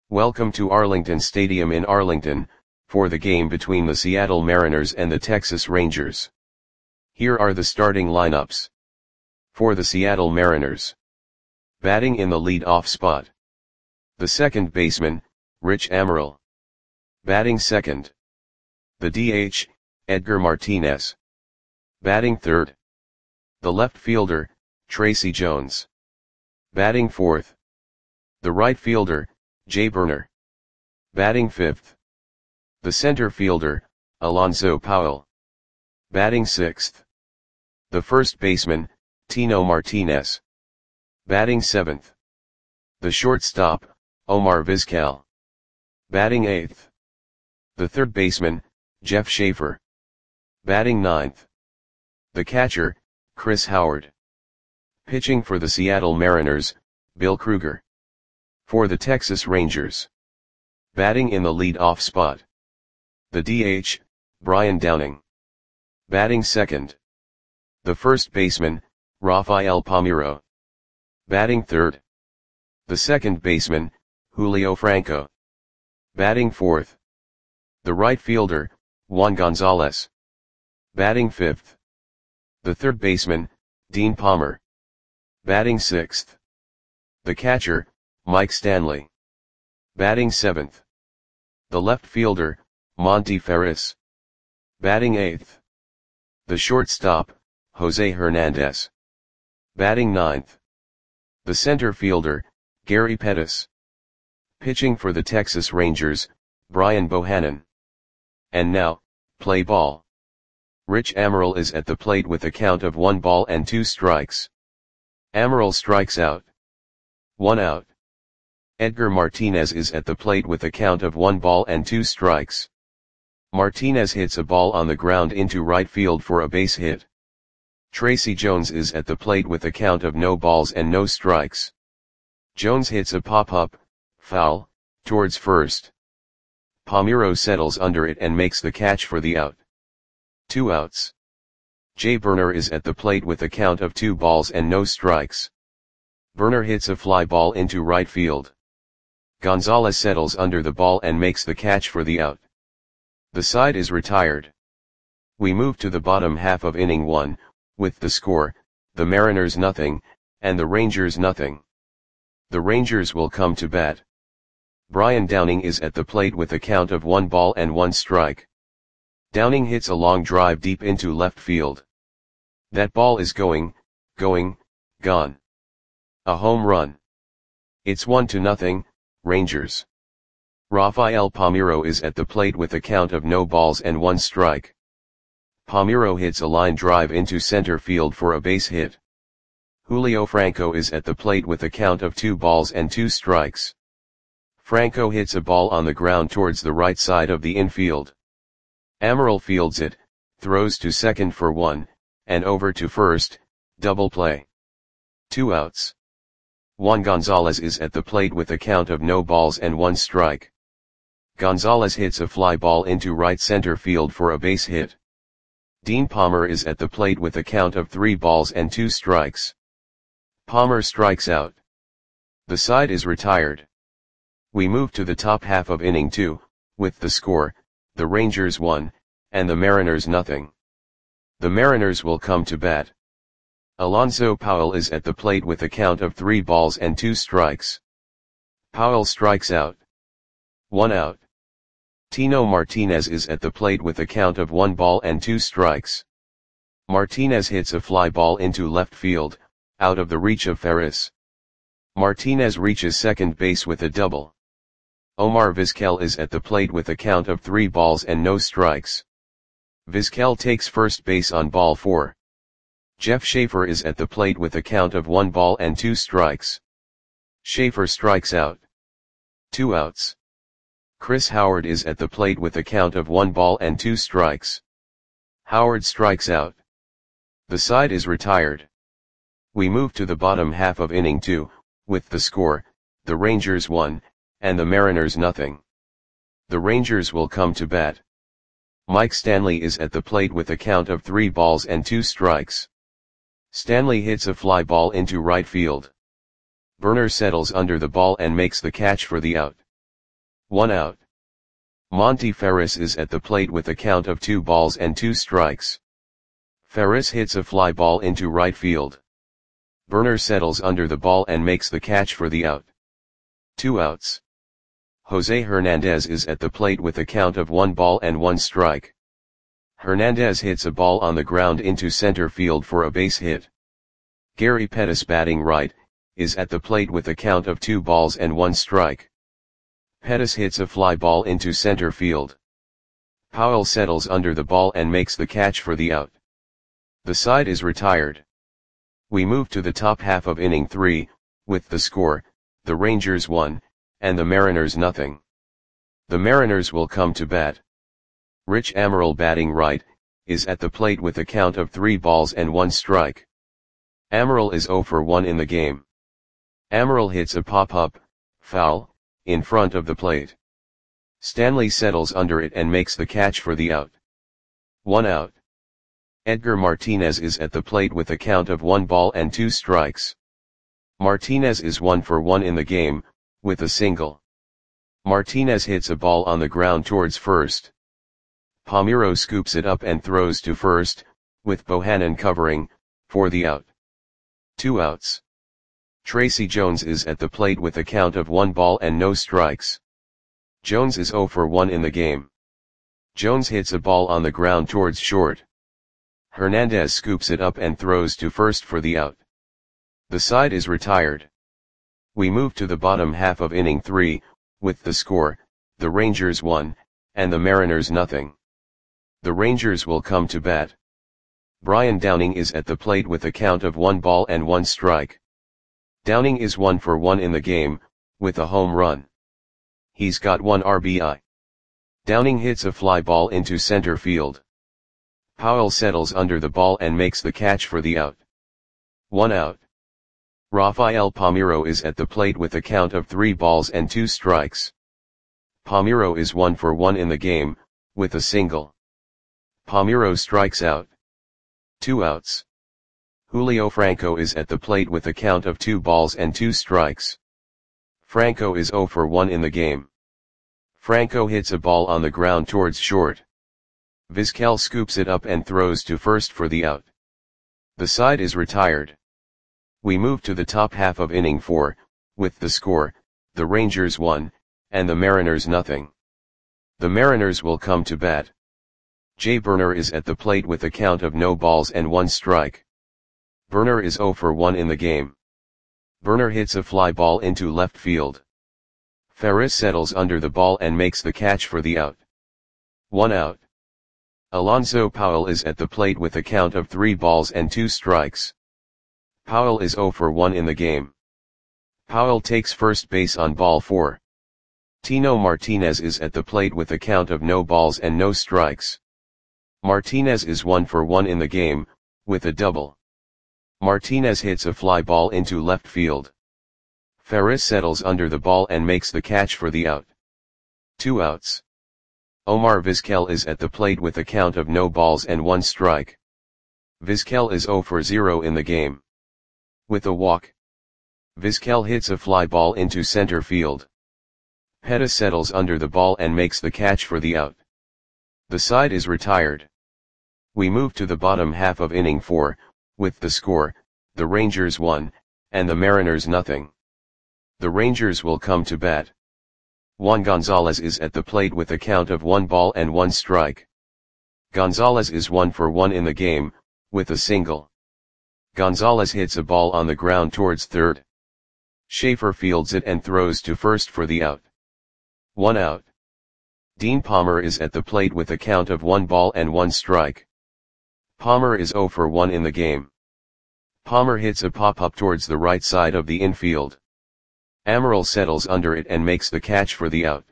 Welcome to Arlington Stadium in Arlington, for the game between the Seattle Mariners and the Texas Rangers. Here are the starting lineups. For the Seattle Mariners. Batting in the lead-off spot. The second baseman, Rich Amaral. Batting second. The DH, Edgar Martinez. Batting third. The left fielder, Tracy Jones. Batting fourth. The right fielder, Jay Burner. Batting fifth. The center fielder, Alonzo Powell. Batting sixth. The first baseman, Tino Martinez. Batting seventh. The shortstop, Omar Vizquel. Batting eighth. The third baseman, Jeff Schaefer. Batting ninth. The catcher, Chris Howard. Pitching for the Seattle Mariners, Bill Krueger. For the Texas Rangers. Batting in the lead-off spot. The DH, Brian Downing. Batting second. The first baseman, Rafael Palmeiro. Batting third. The second baseman, Julio Franco. Batting fourth. The right fielder, Juan Gonzalez. Batting fifth. The third baseman, Dean Palmer. Batting sixth. The catcher, Mike Stanley. Batting seventh. The left fielder, Monty Ferris. Batting eighth. The shortstop, Jose Hernandez. Batting ninth. The center fielder, Gary Pettis. Pitching for the Texas Rangers, Brian Bohannon. And now, play ball. Rich Amaral is at the plate with a count of 1 ball and 2 strikes. Amaral strikes out. 1 out. Edgar Martinez is at the plate with a count of 1 ball and 2 strikes. Martinez hits a ball on the ground into right field for a base hit. Tracy Jones is at the plate with a count of no balls and no strikes. Jones hits a pop-up, foul, towards first. Palmeiro settles under it and makes the catch for the out. 2 outs. Jay Burner is at the plate with a count of 2 balls and no strikes. Burner hits a fly ball into right field. Gonzalez settles under the ball and makes the catch for the out. The side is retired. We move to the bottom half of inning 1, with the score, the Mariners nothing, and the Rangers nothing. The Rangers will come to bat. Brian Downing is at the plate with a count of 1 ball and 1 strike. Downing hits a long drive deep into left field. That ball is going, gone. A home run. It's 1-0, Rangers. Rafael Palmeiro is at the plate with a count of no balls and 1 strike. Palmeiro hits a line drive into center field for a base hit. Julio Franco is at the plate with a count of 2 balls and 2 strikes. Franco hits a ball on the ground towards the right side of the infield. Amaral fields it, throws to second for 1, and over to first, double play. 2 outs. Juan Gonzalez is at the plate with a count of no balls and 1 strike. Gonzalez hits a fly ball into right center field for a base hit. Dean Palmer is at the plate with a count of 3 balls and 2 strikes. Palmer strikes out. The side is retired. We move to the top half of inning 2, with the score, the Rangers 1, and the Mariners nothing. The Mariners will come to bat. Alonzo Powell is at the plate with a count of 3 balls and 2 strikes. Powell strikes out. 1 out. Tino Martinez is at the plate with a count of 1 ball and 2 strikes. Martinez hits a fly ball into left field, out of the reach of Ferris. Martinez reaches second base with a double. Omar Vizquel is at the plate with a count of 3 balls and no strikes. Vizquel takes first base on ball 4. Jeff Schaefer is at the plate with a count of 1 ball and 2 strikes. Schaefer strikes out. 2 outs. Chris Howard is at the plate with a count of 1 ball and 2 strikes. Howard strikes out. The side is retired. We move to the bottom half of inning 2, with the score, the Rangers 1, and the Mariners nothing. The Rangers will come to bat. Mike Stanley is at the plate with a count of 3 balls and 2 strikes. Stanley hits a fly ball into right field. Burner settles under the ball and makes the catch for the out. 1 out. Monty Ferris is at the plate with a count of 2 balls and 2 strikes. Ferris hits a fly ball into right field. Burner settles under the ball and makes the catch for the out. 2 outs. Jose Hernandez is at the plate with a count of 1 ball and 1 strike. Hernandez hits a ball on the ground into center field for a base hit. Gary Pettis, batting right, is at the plate with a count of 2 balls and 1 strike. Pettis hits a fly ball into center field. Powell settles under the ball and makes the catch for the out. The side is retired. We move to the top half of inning 3, with the score, the Rangers 1, and the Mariners nothing. The Mariners will come to bat. Rich Amaral, batting right, is at the plate with a count of 3 balls and 1 strike. Amaral is 0 for 1 in the game. Amaral hits a pop-up, foul, in front of the plate. Stanley settles under it and makes the catch for the out. 1 out. Edgar Martinez is at the plate with a count of 1 ball and 2 strikes. Martinez is 1 for 1 in the game, with a single. Martinez hits a ball on the ground towards first. Palmeiro scoops it up and throws to first, with Bohannon covering, for the out. 2 outs. Tracy Jones is at the plate with a count of 1 ball and no strikes. Jones is 0 for 1 in the game. Jones hits a ball on the ground towards short. Hernandez scoops it up and throws to first for the out. The side is retired. We move to the bottom half of inning 3, with the score, the Rangers 1, and the Mariners nothing. The Rangers will come to bat. Brian Downing is at the plate with a count of 1 ball and 1 strike. Downing is 1 for 1 in the game, with a home run. He's got 1 RBI. Downing hits a fly ball into center field. Powell settles under the ball and makes the catch for the out. 1 out. Rafael Palmeiro is at the plate with a count of 3 balls and 2 strikes. Palmeiro is 1 for 1 in the game, with a single. Palmeiro strikes out. 2 outs. Julio Franco is at the plate with a count of 2 balls and 2 strikes. Franco is 0 for 1 in the game. Franco hits a ball on the ground towards short. Vizquel scoops it up and throws to first for the out. The side is retired. We move to the top half of inning 4, with the score, the Rangers 1, and the Mariners nothing. The Mariners will come to bat. Jay Burner is at the plate with a count of no balls and 1 strike. Burner is 0 for 1 in the game. Burner hits a fly ball into left field. Ferris settles under the ball and makes the catch for the out. 1 out. Alonso Powell is at the plate with a count of 3 balls and 2 strikes. Powell is 0 for 1 in the game. Powell takes first base on ball 4. Tino Martinez is at the plate with a count of no balls and no strikes. Martinez is 1 for 1 in the game, with a double. Martinez hits a fly ball into left field. Ferris settles under the ball and makes the catch for the out. 2 outs. Omar Vizquel is at the plate with a count of no balls and 1 strike. Vizquel is 0 for 0 in the game. With a walk. Vizquel hits a fly ball into center field. Pettis settles under the ball and makes the catch for the out. The side is retired. We move to the bottom half of inning 4, with the score, the Rangers 1, and the Mariners nothing. The Rangers will come to bat. Juan Gonzalez is at the plate with a count of 1 ball and 1 strike. Gonzalez is 1 for 1 in the game, with a single. Gonzalez hits a ball on the ground towards third. Schaefer fields it and throws to first for the out. 1 out. Dean Palmer is at the plate with a count of 1 ball and 1 strike. Palmer is 0 for 1 in the game. Palmer hits a pop-up towards the right side of the infield. Amaral settles under it and makes the catch for the out.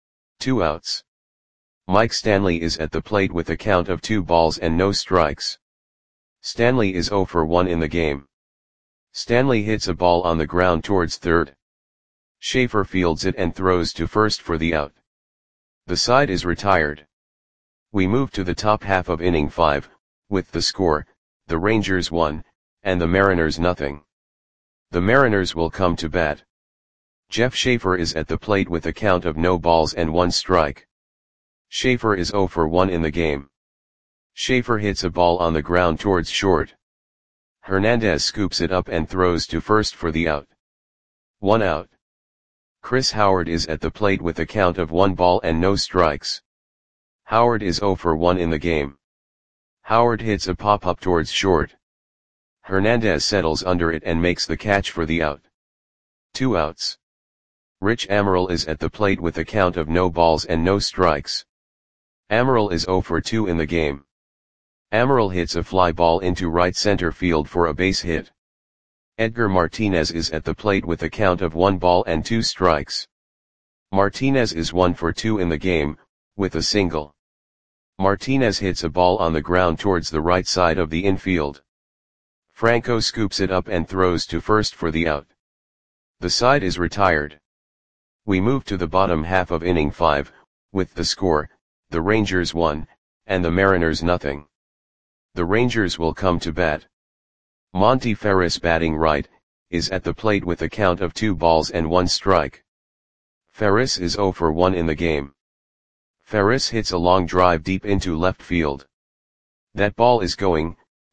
2 outs. Mike Stanley is at the plate with a count of 2 balls and no strikes. Stanley is 0 for 1 in the game. Stanley hits a ball on the ground towards third. Schaefer fields it and throws to first for the out. The side is retired. We move to the top half of inning 5, with the score, the Rangers 1, and the Mariners nothing. The Mariners will come to bat. Jeff Schaefer is at the plate with a count of no balls and 1 strike. Schaefer is 0 for 1 in the game. Schaefer hits a ball on the ground towards short. Hernandez scoops it up and throws to first for the out. 1 out. Chris Howard is at the plate with a count of 1 ball and no strikes. Howard is 0 for 1 in the game. Howard hits a pop-up towards short. Hernandez settles under it and makes the catch for the out. 2 outs. Rich Amaral is at the plate with a count of no balls and no strikes. Amaral is 0 for 2 in the game. Amaral hits a fly ball into right center field for a base hit. Edgar Martinez is at the plate with a count of 1 ball and 2 strikes. Martinez is 1 for 2 in the game, with a single. Martinez hits a ball on the ground towards the right side of the infield. Franco scoops it up and throws to first for the out. The side is retired. We move to the bottom half of inning 5, with the score, the Rangers 1, and the Mariners nothing. The Rangers will come to bat. Monty Ferris, batting right, is at the plate with a count of 2 balls and 1 strike. Ferris is 0 for 1 in the game. Ferris hits a long drive deep into left field. That ball is gone.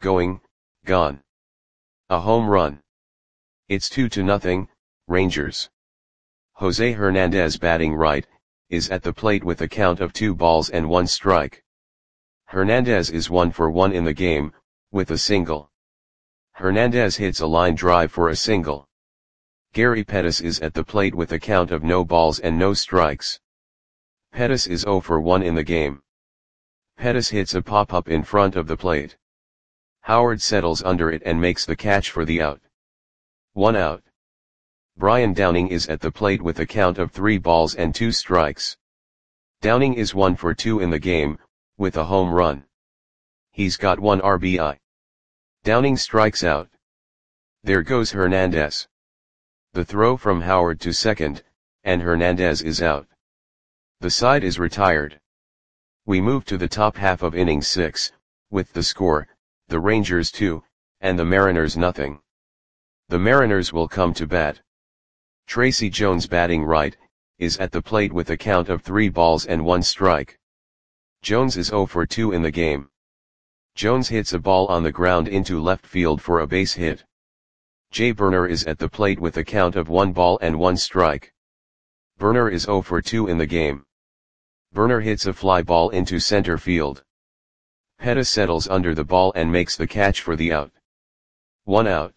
A home run. It's 2-0, Rangers. Jose Hernandez, batting right, is at the plate with a count of 2 balls and 1 strike. Hernandez is 1 for 1 in the game, with a single. Hernandez hits a line drive for a single. Gary Pettis is at the plate with a count of no balls and no strikes. Pettis is 0 for 1 in the game. Pettis hits a pop-up in front of the plate. Howard settles under it and makes the catch for the out. 1 out. Brian Downing is at the plate with a count of 3 balls and 2 strikes. Downing is 1 for 2 in the game, with a home run. He's got 1 RBI. Downing strikes out. There goes Hernandez. The throw from Howard to second, and Hernandez is out. The side is retired. We move to the top half of inning 6, with the score, the Rangers 2, and the Mariners nothing. The Mariners will come to bat. Tracy Jones, batting right, is at the plate with a count of 3 balls and 1 strike. Jones is 0 for 2 in the game. Jones hits a ball on the ground into left field for a base hit. Jay Burner is at the plate with a count of 1 ball and 1 strike. Burner is 0 for 2 in the game. Burner hits a fly ball into center field. Pettis settles under the ball and makes the catch for the out. 1 out.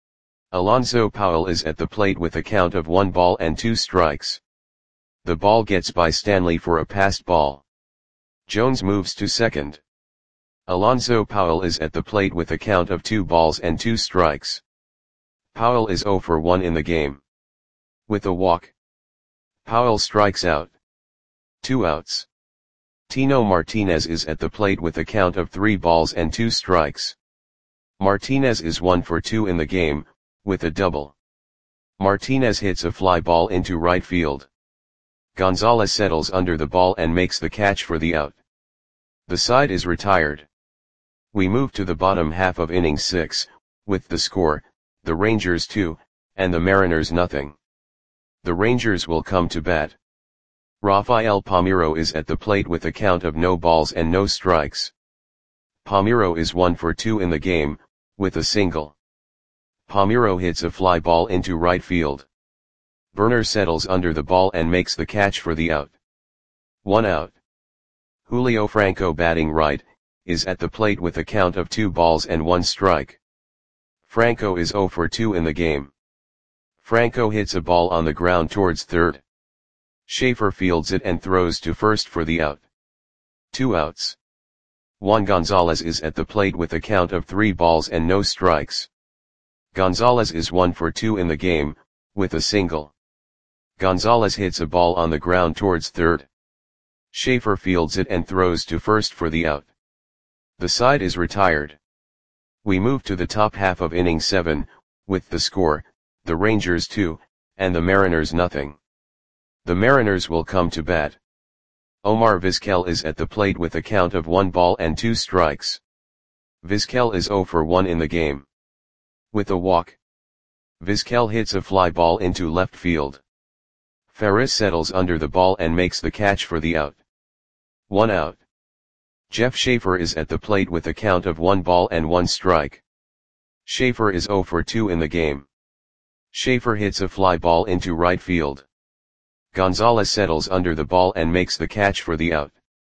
Alonzo Powell is at the plate with a count of 1 ball and 2 strikes. The ball gets by Stanley for a passed ball. Jones moves to second. Alonzo Powell is at the plate with a count of 2 balls and 2 strikes. Powell is 0 for 1 in the game. With a walk, Powell strikes out. 2 outs. Tino Martinez is at the plate with a count of 3 balls and 2 strikes. Martinez is 1 for 2 in the game, with a double. Martinez hits a fly ball into right field. Gonzalez settles under the ball and makes the catch for the out. The side is retired. We move to the bottom half of inning 6, with the score, the Rangers 2, and the Mariners nothing. The Rangers will come to bat. Rafael Palmeiro is at the plate with a count of no balls and no strikes. Palmeiro is 1 for 2 in the game, with a single. Palmeiro hits a fly ball into right field. Burner settles under the ball and makes the catch for the out. 1 out. Julio Franco, batting right, is at the plate with a count of 2 balls and 1 strike. Franco is 0 for 2 in the game. Franco hits a ball on the ground towards third. Schaefer fields it and throws to first for the out. 2 outs. Juan Gonzalez is at the plate with a count of 3 balls and no strikes. Gonzalez is 1 for 2 in the game, with a single. Gonzalez hits a ball on the ground towards third. Schaefer fields it and throws to first for the out. The side is retired. We move to the top half of inning 7, with the score, the Rangers 2, and the Mariners nothing. The Mariners will come to bat. Omar Vizquel is at the plate with a count of 1 ball and 2 strikes. Vizquel is 0 for 1 in the game. With a walk, Vizquel hits a fly ball into left field. Ferris settles under the ball and makes the catch for the out. 1 out. Jeff Schaefer is at the plate with a count of 1 ball and 1 strike. Schaefer is 0 for 2 in the game. Schaefer hits a fly ball into right field. Gonzalez settles under the ball and makes the catch for the out.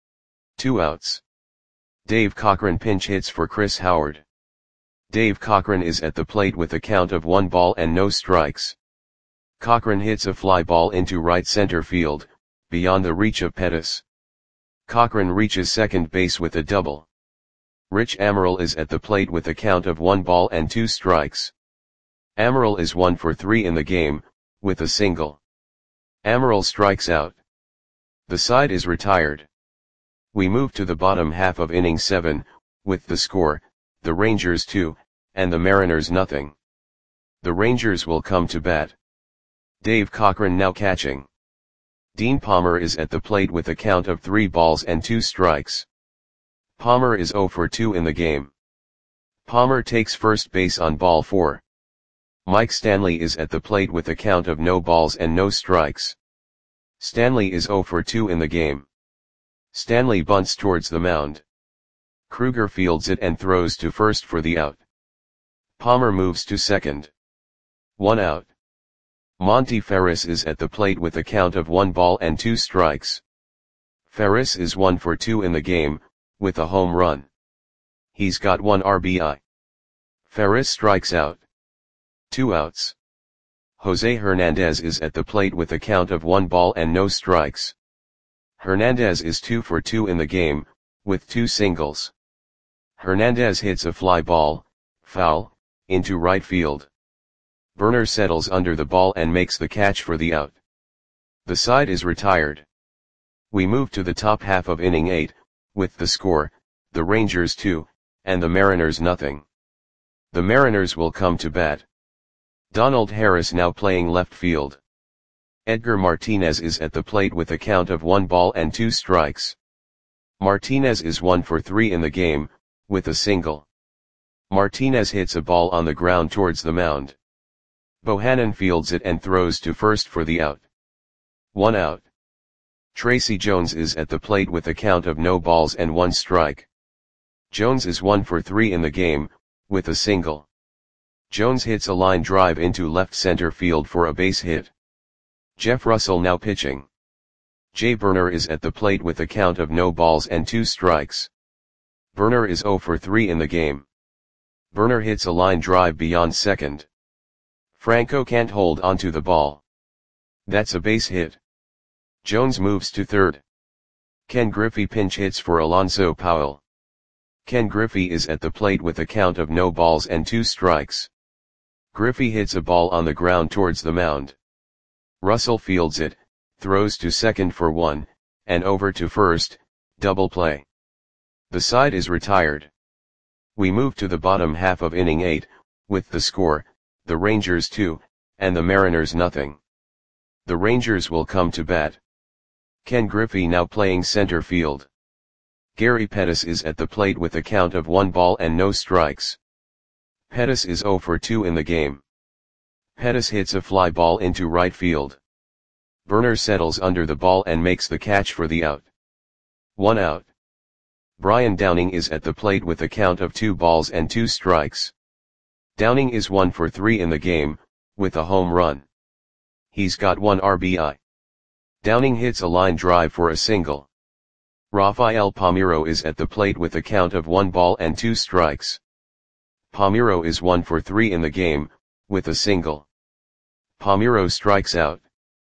2 outs. Dave Cochran pinch hits for Chris Howard. Dave Cochran is at the plate with a count of 1 ball and no strikes. Cochran hits a fly ball into right center field, beyond the reach of Pettis. Cochran reaches second base with a double. Rich Amaral is at the plate with a count of 1 ball and 2 strikes. Amaral is 1 for 3 in the game, with a single. Amaral strikes out. The side is retired. We move to the bottom half of inning 7, with the score, the Rangers 2, and the Mariners nothing. The Rangers will come to bat. Dave Cochran now catching. Dean Palmer is at the plate with a count of 3 balls and 2 strikes. Palmer is 0 for 2 in the game. Palmer takes first base on ball 4. Mike Stanley is at the plate with a count of no balls and no strikes. Stanley is 0 for 2 in the game. Stanley bunts towards the mound. Kruger fields it and throws to first for the out. Palmer moves to second. 1 out. Monty Ferris is at the plate with a count of 1 ball and 2 strikes. Ferris is 1 for 2 in the game, with a home run. He's got 1 RBI. Ferris strikes out. 2 outs. Jose Hernandez is at the plate with a count of 1 ball and no strikes. Hernandez is 2 for 2 in the game, with 2 singles. Hernandez hits a fly ball, foul, into right field. Burner settles under the ball and makes the catch for the out. The side is retired. We move to the top half of inning 8, with the score, the Rangers 2, and the Mariners nothing. The Mariners will come to bat. Donald Harris now playing left field. Edgar Martinez is at the plate with a count of 1 ball and 2 strikes. Martinez is 1 for 3 in the game, with a single. Martinez hits a ball on the ground towards the mound. Bohannon fields it and throws to first for the out. 1 out. Tracy Jones is at the plate with a count of no balls and 1 strike. Jones is 1 for 3 in the game, with a single. Jones hits a line drive into left center field for a base hit. Jeff Russell now pitching. Jay Burner is at the plate with a count of no balls and 2 strikes. Burner is 0 for 3 in the game. Burner hits a line drive beyond second. Franco can't hold onto the ball. That's a base hit. Jones moves to third. Ken Griffey pinch hits for Alonso Powell. Ken Griffey is at the plate with a count of no balls and 2 strikes. Griffey hits a ball on the ground towards the mound. Russell fields it, throws to second for 1, and over to first, double play. The side is retired. We move to the bottom half of inning 8, with the score, the Rangers 2, and the Mariners nothing. The Rangers will come to bat. Ken Griffey now playing center field. Gary Pettis is at the plate with a count of 1 ball and no strikes. Pettis is 0 for 2 in the game. Pettis hits a fly ball into right field. Burner settles under the ball and makes the catch for the out. 1 out. Brian Downing is at the plate with a count of 2 balls and 2 strikes. Downing is 1 for 3 in the game, with a home run. He's got 1 RBI. Downing hits a line drive for a single. Rafael Palmeiro is at the plate with a count of 1 ball and 2 strikes. Palmeiro is 1 for 3 in the game, with a single. Palmeiro strikes out.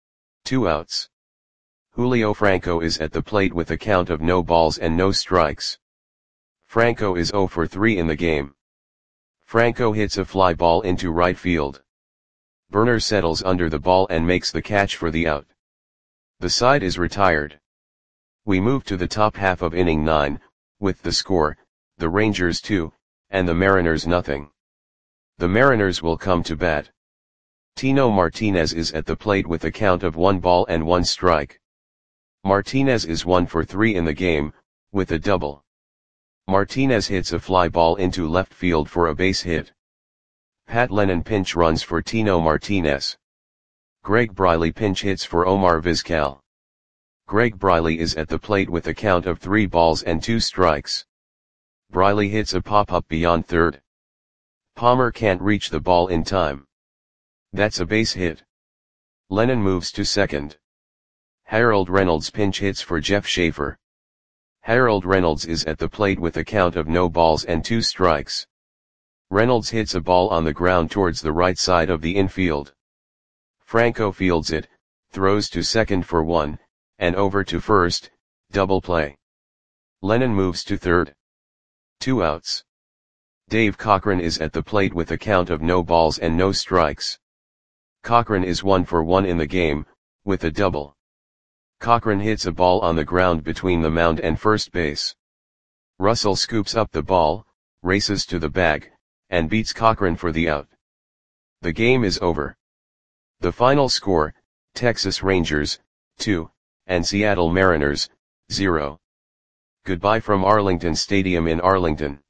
2 outs. Julio Franco is at the plate with a count of no balls and no strikes. Franco is 0 for 3 in the game. Franco hits a fly ball into right field. Burner settles under the ball and makes the catch for the out. The side is retired. We move to the top half of inning 9, with the score, the Rangers 2, and the Mariners nothing. The Mariners will come to bat. Tino Martinez is at the plate with a count of 1 ball and 1 strike. Martinez is 1 for 3 in the game, with a double. Martinez hits a fly ball into left field for a base hit. Pat Lennon pinch runs for Tino Martinez. Greg Briley pinch hits for Omar Vizquel. Greg Briley is at the plate with a count of 3 balls and 2 strikes. Briley hits a pop-up beyond third. Palmer can't reach the ball in time. That's a base hit. Lennon moves to second. Harold Reynolds pinch hits for Jeff Schaefer. Harold Reynolds is at the plate with a count of no balls and 2 strikes. Reynolds hits a ball on the ground towards the right side of the infield. Franco fields it, throws to second for 1, and over to first, double play. Lennon moves to third. 2 outs. Dave Cochran is at the plate with a count of no balls and no strikes. Cochran is 1 for 1 in the game, with a double. Cochran hits a ball on the ground between the mound and first base. Russell scoops up the ball, races to the bag, and beats Cochran for the out. The game is over. The final score, Texas Rangers, 2, and Seattle Mariners, 0. Goodbye from Arlington Stadium in Arlington.